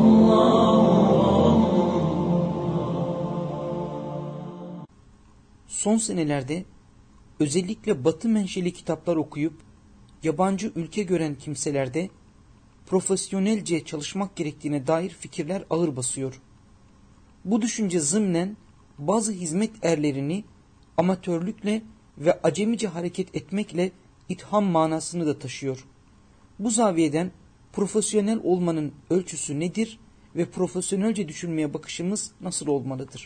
Son senelerde özellikle Batı menşeli kitaplar okuyup yabancı ülke gören kimselerde profesyonelce çalışmak gerektiğine dair fikirler ağır basıyor. Bu düşünce zımnen bazı hizmet erlerini amatörlükle ve acemice hareket etmekle itham manasını da taşıyor. Bu zaviyeden profesyonel olmanın ölçüsü nedir ve profesyonelce düşünmeye bakışımız nasıl olmalıdır?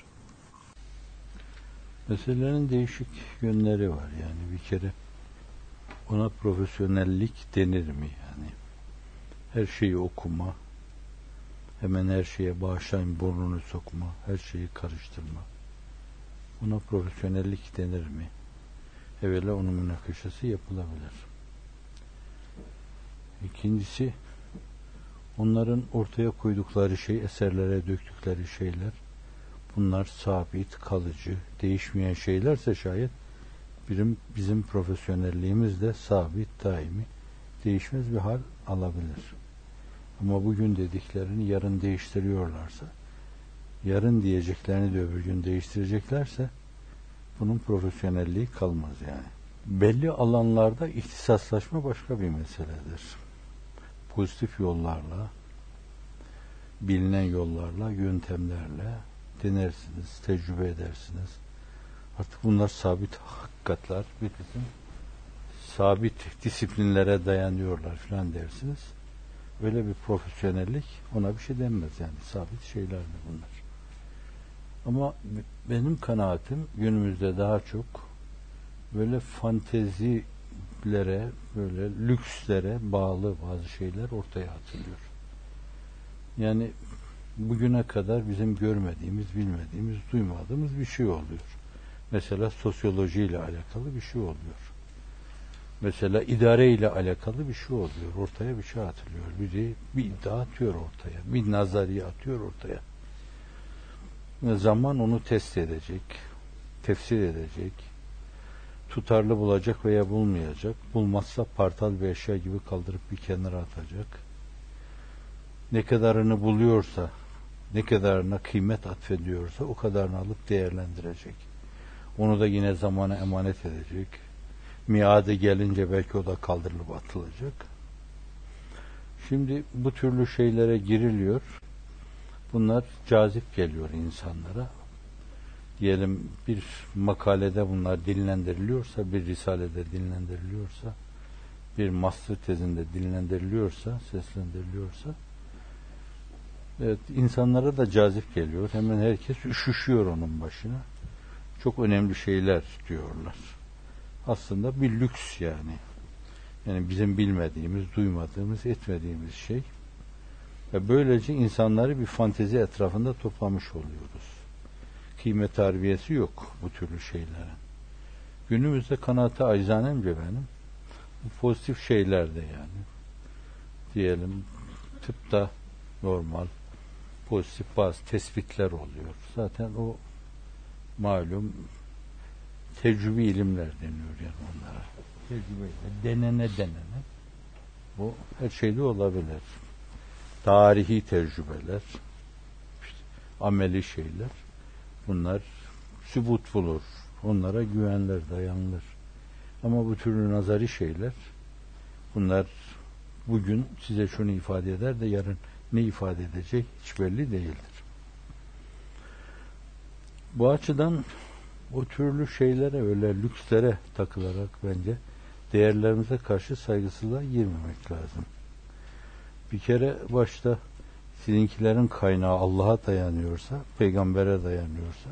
Meselenin değişik yönleri var. Yani bir kere ona profesyonellik denir mi? Yani her şeyi okuma, hemen her şeye bağışlayın burnunu sokma, her şeyi karıştırma. Buna profesyonellik denir mi? Evvela onun münakaşası yapılabilir. İkincisi, onların ortaya koydukları şey, eserlere döktükleri şeyler, bunlar sabit, kalıcı, değişmeyen şeylerse şayet bizim profesyonelliğimiz de sabit, daimi, değişmez bir hal alabilir. Ama bugün dediklerini yarın değiştiriyorlarsa, yarın diyeceklerini de öbür gün değiştireceklerse bunun profesyonelliği kalmaz yani. Belli alanlarda ihtisaslaşma başka bir meseledir. Pozitif yollarla, bilinen yollarla, yöntemlerle denersiniz, tecrübe edersiniz. Artık bunlar sabit hakikatler, bir kısım sabit disiplinlere dayanıyorlar filan dersiniz. Öyle bir profesyonellik, ona bir şey denmez yani, sabit şeyler mi bunlar? Ama benim kanaatim günümüzde daha çok böyle fantezilere, böyle lükslere bağlı bazı şeyler ortaya atılıyor. Yani bugüne kadar bizim görmediğimiz, bilmediğimiz, duymadığımız bir şey oluyor. Mesela sosyolojiyle alakalı bir şey oluyor. Mesela idare ile alakalı bir şey oluyor. Ortaya bir şey atılıyor. Biri bir iddia atıyor ortaya. Bir nazariye atıyor ortaya. Zaman onu test edecek, tefsir edecek, tutarlı bulacak veya bulmayacak. Bulmazsa partal bir eşya gibi kaldırıp bir kenara atacak. Ne kadarını buluyorsa, ne kadarına kıymet atfediyorsa o kadarını alıp değerlendirecek. Onu da yine zamana emanet edecek. Miadı gelince belki o da kaldırılıp atılacak. Şimdi bu türlü şeylere giriliyor. Bunlar cazip geliyor insanlara. Diyelim bir makalede bunlar dinlendiriliyorsa, bir risalede dinlendiriliyorsa, bir master tezinde dinlendiriliyorsa, seslendiriliyorsa, evet, insanlara da cazip geliyor. Hemen herkes üşüşüyor onun başına. Çok önemli şeyler diyorlar. Aslında bir lüks yani. Yani bizim bilmediğimiz, duymadığımız, etmediğimiz şey. Ve böylece insanları bir fantezi etrafında toplamış oluyoruz. Kıymet harbiyesi yok bu türlü şeylerin. Günümüzde kanaate acizanemce benim bu pozitif şeylerde yani. Diyelim tıpta normal pozitif bazı tespitler oluyor. Zaten o malum tecrübi ilimler deniyor yani onlara. Tecrübeyle denene bu her şeyde olabilir. Tarihi tecrübeler, işte ameli şeyler, bunlar sübut bulur. Onlara güvenilir, dayanılır. Ama bu türlü nazari şeyler, bunlar bugün size şunu ifade eder de yarın ne ifade edecek hiç belli değildir. Bu açıdan o türlü şeylere, öyle lükslere takılarak bence değerlerimize karşı saygısızlığa girmemek lazım. Bir kere başta sizinkilerin kaynağı Allah'a dayanıyorsa, peygambere dayanıyorsa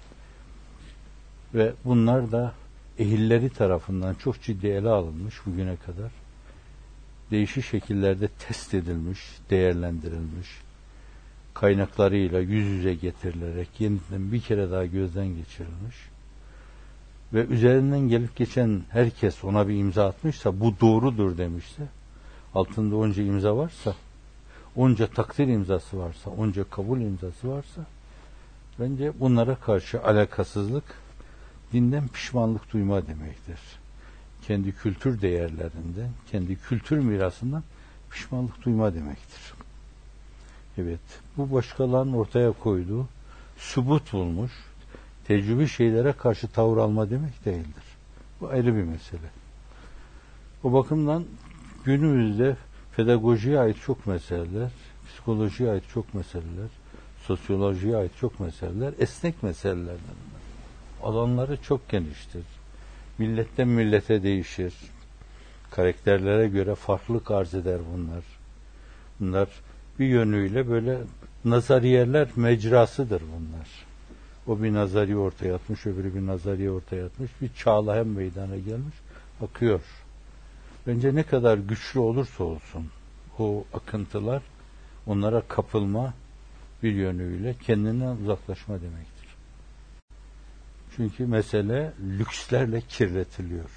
ve bunlar da ehilleri tarafından çok ciddi ele alınmış bugüne kadar, değişik şekillerde test edilmiş, değerlendirilmiş, kaynaklarıyla yüz yüze getirilerek yeniden bir kere daha gözden geçirilmiş ve üzerinden gelip geçen herkes ona bir imza atmışsa, bu doğrudur demişse, altında onca imza varsa, onca takdir imzası varsa, onca kabul imzası varsa, bence bunlara karşı alakasızlık dinden pişmanlık duyma demektir. Kendi kültür değerlerinden, kendi kültür mirasından pişmanlık duyma demektir. Evet. Bu başkalarının ortaya koyduğu sübut bulmuş, tecrübi şeylere karşı tavır alma demek değildir. Bu ayrı bir mesele. O bakımdan günümüzde pedagojiye ait çok meseleler, psikolojiye ait çok meseleler, sosyolojiye ait çok meseleler, esnek meselelerden. Alanları çok geniştir. Milletten millete değişir. Karakterlere göre farklılık arz eder bunlar. Bunlar bir yönüyle böyle nazariyeler mecrasıdır bunlar. O bir nazariye ortaya atmış, öbürü bir nazariye ortaya atmış. Bir çağla hem meydana gelmiş, akıyor. Bence ne kadar güçlü olursa olsun o akıntılar, onlara kapılma bir yönüyle kendinden uzaklaşma demektir. Çünkü mesele lükslerle kirletiliyor.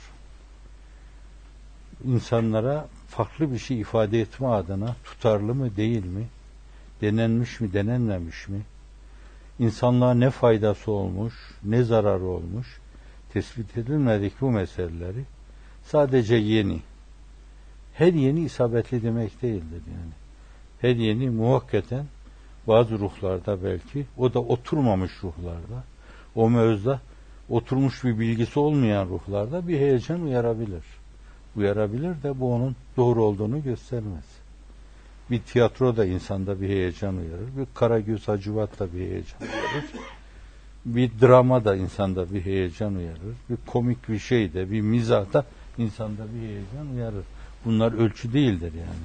İnsanlara farklı bir şey ifade etme adına tutarlı mı değil mi, denenmiş mi denenmemiş mi, insanlığa ne faydası olmuş, ne zararı olmuş, tespit edilmedik bu meseleleri sadece yeni, her yeni isabetli demek değildir yani. Her yeni muhakkaten bazı ruhlarda belki, o da oturmamış ruhlarda, o mevzuda oturmuş bir bilgisi olmayan ruhlarda bir heyecan uyarabilir. Uyarabilir de bu onun doğru olduğunu göstermez. Bir tiyatro da insanda bir heyecan uyarır. Bir Karagöz Hacivat da bir heyecan uyarır. Bir drama da insanda bir heyecan uyarır. Bir komik bir şey de, bir mizah da insanda bir heyecan uyarır. Bunlar ölçü değildir yani.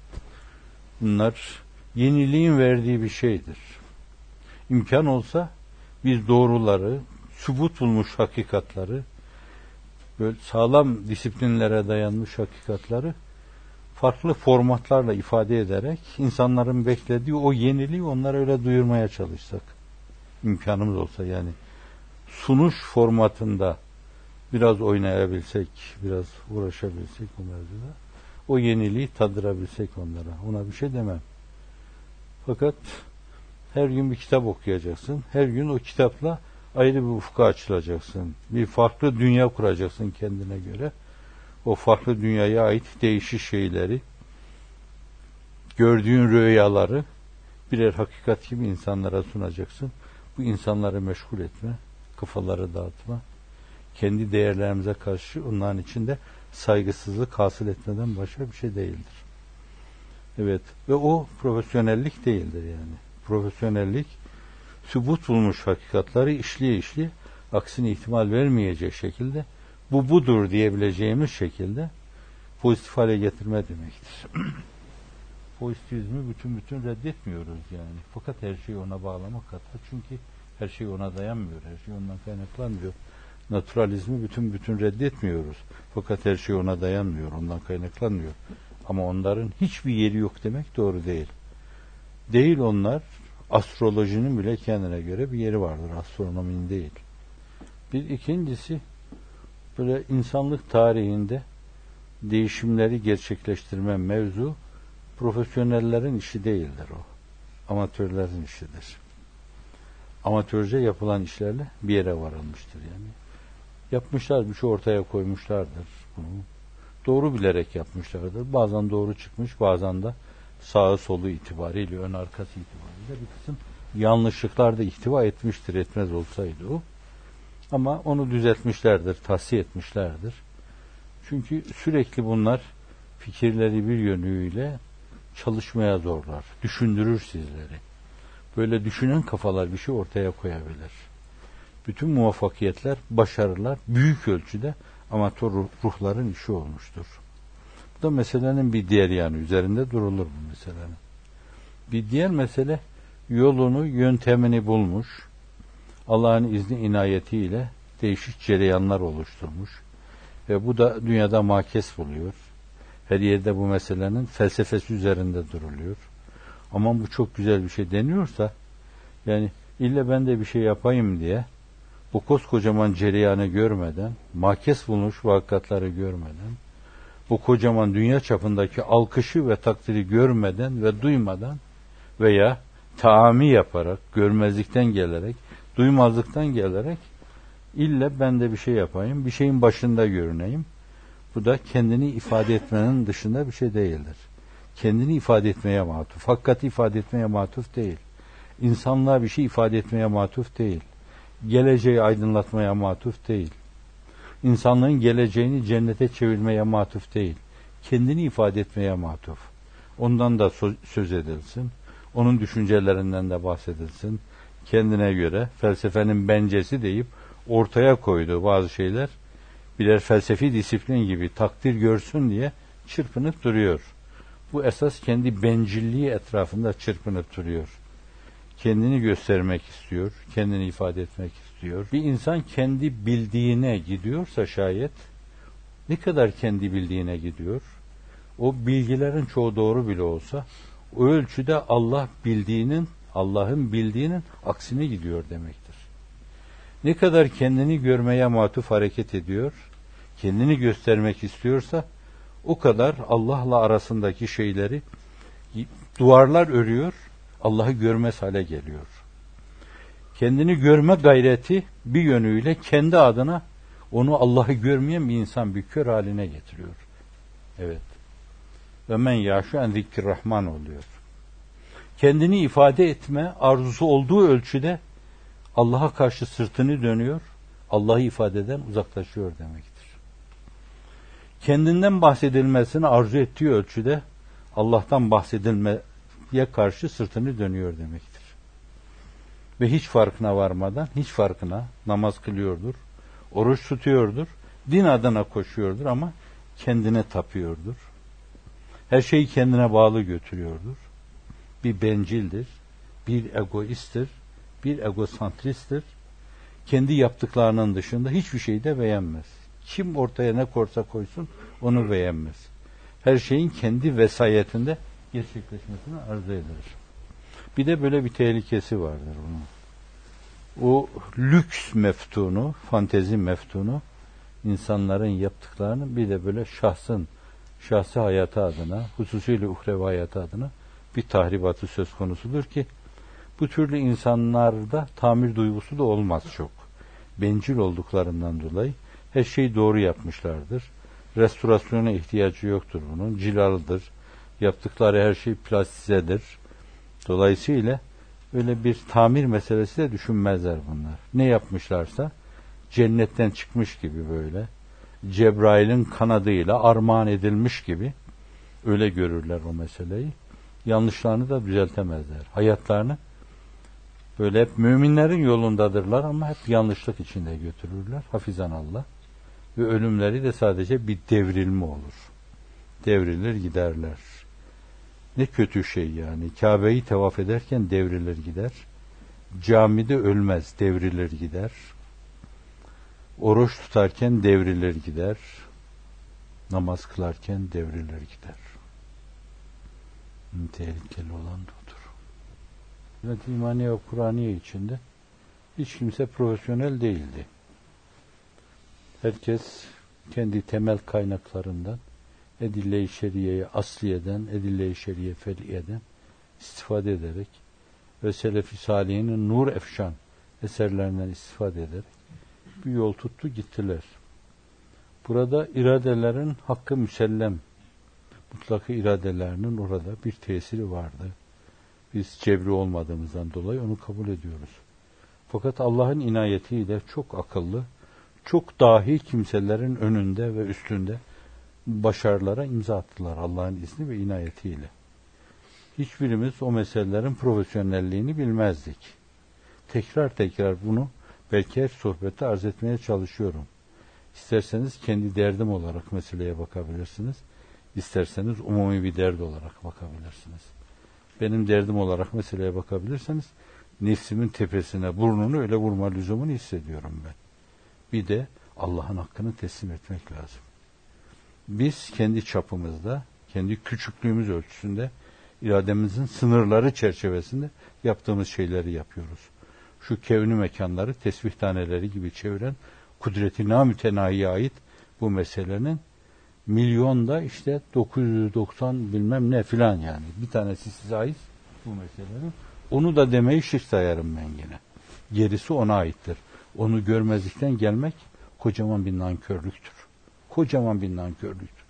Bunlar yeniliğin verdiği bir şeydir. İmkan olsa biz doğruları, sübut bulmuş hakikatları, böyle sağlam disiplinlere dayanmış hakikatları farklı formatlarla ifade ederek insanların beklediği o yeniliği onlara öyle duyurmaya çalışsak, imkanımız olsa yani sunuş formatında biraz oynayabilsek, biraz uğraşabilsek o mevzuda, o yeniliği tadırabilsek onlara, ona bir şey demem. Fakat her gün bir kitap okuyacaksın, her gün o kitapla ayrı bir ufka açılacaksın, bir farklı dünya kuracaksın kendine göre. O farklı dünyaya ait değişik şeyleri, gördüğün rüyaları birer hakikat gibi insanlara sunacaksın. Bu insanları meşgul etme, kafaları dağıtma, kendi değerlerimize karşı onların içinde saygısızlık hasıl etmeden başka bir şey değildir. Evet, ve o profesyonellik değildir yani. Profesyonellik, sübut bulmuş hakikatleri işleye aksine ihtimal vermeyecek şekilde bu budur diyebileceğimiz şekilde pozitif hale getirme demektir. Pozitivizmi bütün reddetmiyoruz yani. Fakat her şeyi ona bağlamak hatta çünkü her şey ona dayanmıyor. Her şey ondan kaynaklanmıyor. Naturalizmi bütün reddetmiyoruz. Fakat her şey ona dayanmıyor. Ondan kaynaklanmıyor. Ama onların hiçbir yeri yok demek doğru değil. Değil onlar. Astrolojinin bile kendine göre bir yeri vardır. Astronominin değil. Bir ikincisi böyle insanlık tarihinde değişimleri gerçekleştirme mevzu profesyonellerin işi değildir o. Amatörlerin işidir. Amatörce yapılan işlerle bir yere varılmıştır yani. Yapmışlar, bir şey ortaya koymuşlardır bunu. Doğru bilerek yapmışlardır. Bazen doğru çıkmış, bazen de sağı solu itibariyle, ön arkası itibariyle bir kısım yanlışlıklar da ihtiva etmiştir, etmez olsaydı o. Ama onu düzeltmişlerdir, tahsiye etmişlerdir. Çünkü sürekli bunlar fikirleri bir yönüyle çalışmaya zorlar, düşündürür sizleri. Böyle düşünen kafalar bir şey ortaya koyabilir. Bütün muvaffakiyetler, başarılar büyük ölçüde amatör ruhların işi olmuştur. Bu da meselenin bir diğer yanı, üzerinde durulur bu meselenin. Bir diğer mesele, yolunu, yöntemini bulmuş, Allah'ın izni inayetiyle değişik cereyanlar oluşturmuş ve bu da dünyada makes buluyor. Her yerde bu meselenin felsefesi üzerinde duruluyor. Aman bu çok güzel bir şey deniyorsa, yani illa ben de bir şey yapayım diye bu koskocaman cereyanı görmeden, makes bulmuş vakıatları görmeden, bu kocaman dünya çapındaki alkışı ve takdiri görmeden ve duymadan veya taami yaparak, görmezlikten gelerek, duymazlıktan gelerek illa ben de bir şey yapayım, bir şeyin başında görüneyim. Bu da kendini ifade etmenin dışında bir şey değildir. kendini ifade etmeye matuf. Hakikati ifade etmeye matuf değil. İnsanlığa bir şey ifade etmeye matuf değil. Geleceği aydınlatmaya matuf değil. İnsanlığın geleceğini cennete çevirmeye matuf değil. Kendini ifade etmeye matuf. Ondan da söz edilsin. Onun düşüncelerinden de bahsedilsin. Kendine göre felsefenin bencesi deyip ortaya koyduğu bazı şeyler birer felsefi disiplin gibi takdir görsün diye çırpınıp duruyor. Bu esas kendi bencilliği etrafında çırpınıp duruyor. Kendini göstermek istiyor, kendini ifade etmek istiyor. Bir insan kendi bildiğine gidiyorsa şayet, ne kadar kendi bildiğine gidiyor, o bilgilerin çoğu doğru bile olsa, o ölçüde Allah'ın bildiğinin aksine gidiyor demektir. Ne kadar kendini görmeye matuf hareket ediyor, kendini göstermek istiyorsa, o kadar Allah'la arasındaki şeyleri duvarlar örüyor, Allah'ı görmez hale geliyor. Kendini görme gayreti bir yönüyle kendi adına onu Allah'ı görmeyen bir insan bir kör haline getiriyor. Evet. Ve men yâşu en zikrirrahman oluyor. Kendini ifade etme arzusu olduğu ölçüde Allah'a karşı sırtını dönüyor, Allah'ı ifadeden uzaklaşıyor demektir. Kendinden bahsedilmesini arzu ettiği ölçüde Allah'tan bahsedilmeye karşı sırtını dönüyor demektir. Ve hiç farkına varmadan, namaz kılıyordur, oruç tutuyordur, din adına koşuyordur ama kendine tapıyordur. Her şeyi kendine bağlı götürüyordur. Bir bencildir, bir egoisttir, bir egosantristtir. Kendi yaptıklarının dışında hiçbir şeyi de beğenmez. Kim ortaya ne korsa koysun onu beğenmez. Her şeyin kendi vesayetinde gerçekleşmesini arzu eder. Bir de böyle bir tehlikesi vardır onun. O lüks meftunu, fantezi meftunu, insanların yaptıklarını bir de böyle şahsi hayatı adına, hususuyla uhrevi hayatı adına bir tahribatı söz konusudur ki bu türlü insanlarda tamir duygusu da olmaz çok. Bencil olduklarından dolayı her şeyi doğru yapmışlardır. Restorasyona ihtiyacı yoktur bunun. Cilalıdır. Yaptıkları her şey plastizedir. Dolayısıyla öyle bir tamir meselesi de düşünmezler bunlar. Ne yapmışlarsa cennetten çıkmış gibi böyle Cebrail'in kanadıyla armağan edilmiş gibi öyle görürler o meseleyi. Yanlışlarını da düzeltemezler. Hayatlarını böyle hep müminlerin yolundadırlar ama hep yanlışlık içinde götürürler. Hafizanallah. Ve ölümleri de sadece bir devrilme olur. Devrilir giderler. Ne kötü şey yani. Kabe'yi tevaf ederken devrilir gider. Camide ölmez, devrilir gider. Oruç tutarken devrilir gider. Namaz kılarken devrilir gider. Tehlikeli olan da odur. Sünnet İmaniye ve Kur'aniye içinde hiç kimse profesyonel değildi. Herkes kendi temel kaynaklarından edille-i şeriyeye asliyeden, edille-i şeriye fer'iyeden istifade ederek ve Selefi Salihinin nur efşan eserlerinden istifade ederek bir yol tuttu gittiler. Burada iradelerin hakkı müsellem, mutlaka iradelerinin orada bir tesiri vardı. Biz cebri olmadığımızdan dolayı onu kabul ediyoruz. Fakat Allah'ın inayetiyle çok akıllı, çok dahi kimselerin önünde ve üstünde başarılara imza attılar Allah'ın izni ve inayetiyle. Hiçbirimiz o meselelerin profesyonelliğini bilmezdik. Tekrar bunu belki her sohbette arz etmeye çalışıyorum. İsterseniz kendi derdim olarak meseleye bakabilirsiniz. İsterseniz umumi bir dert olarak bakabilirsiniz. Benim derdim olarak meseleye bakabilirseniz nefsimin tepesine, burnunu öyle vurma lüzumunu hissediyorum ben. Bir de Allah'ın hakkını teslim etmek lazım. Biz kendi çapımızda, kendi küçüklüğümüz ölçüsünde, irademizin sınırları çerçevesinde yaptığımız şeyleri yapıyoruz. Şu kevni mekanları tesbih taneleri gibi çeviren kudreti namütenahiye ait bu meselenin milyonda işte 990 bilmem ne filan yani. Bir tanesi size ait bu meselenin. Onu da demeyi şirk sayarım ben yine. Gerisi ona aittir. Onu görmezlikten gelmek kocaman bir nankörlüktür. Kocaman bir nankörlüktür.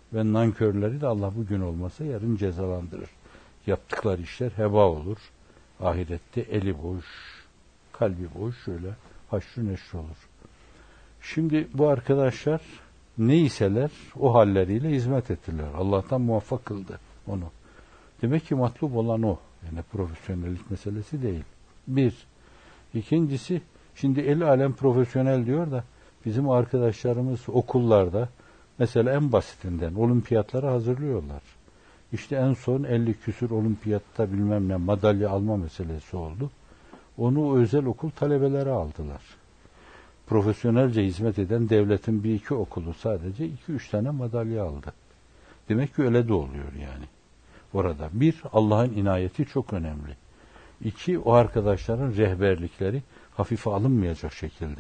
Ve nankörleri de Allah bugün olmasa yarın cezalandırır. Yaptıkları işler heba olur. Ahirette eli boş, kalbi boş, şöyle haşrı neşr olur. Şimdi bu arkadaşlar neyseler o halleriyle hizmet ettiler. Allah'tan muvaffak kıldı onu. Demek ki matlub olan o. Yani profesyonellik meselesi değil. Bir. İkincisi, şimdi el alem profesyonel diyor da bizim arkadaşlarımız okullarda mesela en basitinden olimpiyatlara hazırlıyorlar. İşte en son 50 küsur olimpiyatta bilmem ne madalya alma meselesi oldu. Onu özel okul talebeleri aldılar. Profesyonelce hizmet eden devletin bir iki okulu sadece 2-3 tane madalya aldı. Demek ki öyle de oluyor yani. Orada bir, Allah'ın inayeti çok önemli. İki, o arkadaşların rehberlikleri hafife alınmayacak şekilde.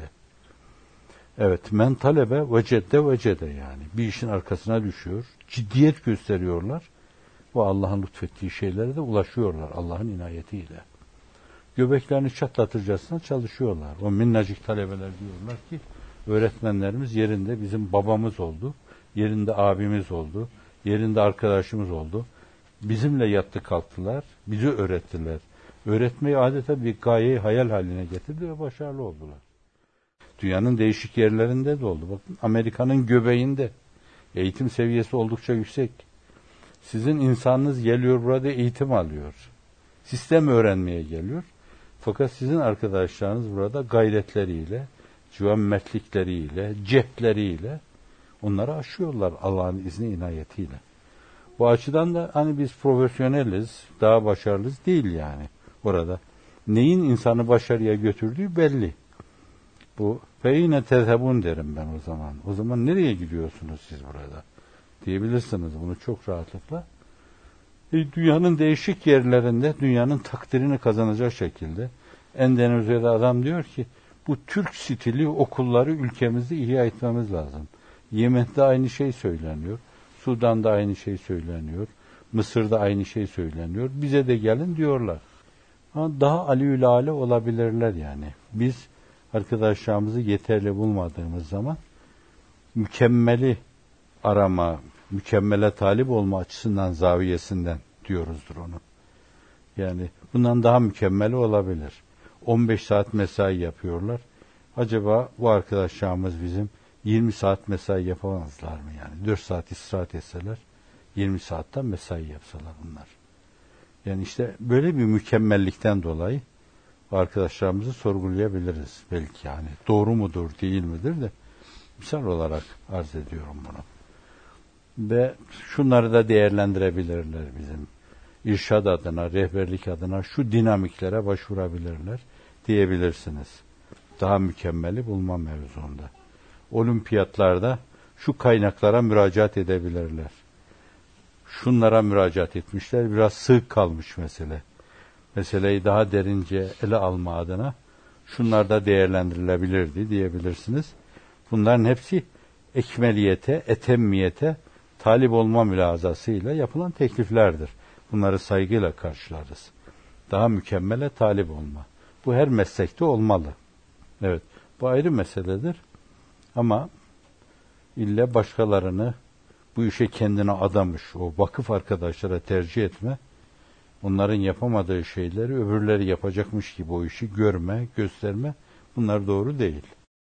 Evet, men talebe vecede yani. Bir işin arkasına düşüyor, ciddiyet gösteriyorlar ve Allah'ın lütfettiği şeylere de ulaşıyorlar Allah'ın inayetiyle. Göbeklerini çatlatırcasına çalışıyorlar. O minnacık talebeler diyorlar ki, öğretmenlerimiz yerinde bizim babamız oldu, yerinde abimiz oldu, yerinde arkadaşımız oldu. Bizimle yattı kalktılar, bizi öğrettiler. Öğretmeyi adeta bir gayeyi hayal haline getirdi ve başarılı oldular. Dünyanın değişik yerlerinde de oldu. Bakın Amerika'nın göbeğinde eğitim seviyesi oldukça yüksek. Sizin insanınız geliyor burada eğitim alıyor. Sistem öğrenmeye geliyor. Fakat sizin arkadaşlarınız burada gayretleriyle, cömertlikleriyle, cepleriyle onları aşıyorlar Allah'ın izni inayetiyle. Bu açıdan da hani biz profesyoneliz, daha başarılıyız değil yani orada. Neyin insanı başarıya götürdüğü belli. Bu feyne tezhebun derim ben o zaman. O zaman nereye gidiyorsunuz siz burada? Diyebilirsiniz bunu çok rahatlıkla. Dünyanın değişik yerlerinde dünyanın takdirini kazanacak şekilde Endonezya'da adam diyor ki bu Türk stili okulları ülkemizde ihya etmemiz lazım. Yemen'de aynı şey söyleniyor. Sudan'da aynı şey söyleniyor. Mısır'da aynı şey söyleniyor. Bize de gelin diyorlar. Ama daha aliülâle olabilirler yani. Biz arkadaşlarımızı yeterli bulmadığımız zaman mükemmeli arama, mükemmele talip olma açısından zaviyesinden diyoruzdur onu. Yani bundan daha mükemmeli olabilir. 15 saat mesai yapıyorlar. Acaba bu arkadaşlarımız bizim 20 saat mesai yapamazlar mı yani? 4 saat istirahat etseler 20 saatten mesai yapsalar bunlar. Yani işte böyle bir mükemmellikten dolayı arkadaşlarımızı sorgulayabiliriz belki yani. Doğru mudur değil midir de misal olarak arz ediyorum bunu. Ve şunları da değerlendirebilirler bizim. İrşad adına, rehberlik adına şu dinamiklere başvurabilirler diyebilirsiniz. Daha mükemmeli bulma mevzuunda. Olimpiyatlarda şu kaynaklara müracaat edebilirler. Şunlara müracaat etmişler, biraz sığ kalmış mesele. Meseleyi daha derince ele alma adına şunlar da değerlendirilebilirdi diyebilirsiniz. Bunların hepsi ekmeliyete, etemmiyete talip olma mülazasıyla yapılan tekliflerdir. Bunları saygıyla karşılarız. Daha mükemmele talip olma. Bu her meslekte olmalı. Evet, bu ayrı meseledir. Ama ille başkalarını bu işe kendine adamış, o vakıf arkadaşlara tercih etme, onların yapamadığı şeyleri öbürleri yapacakmış gibi o işi görme, gösterme, bunlar doğru değil.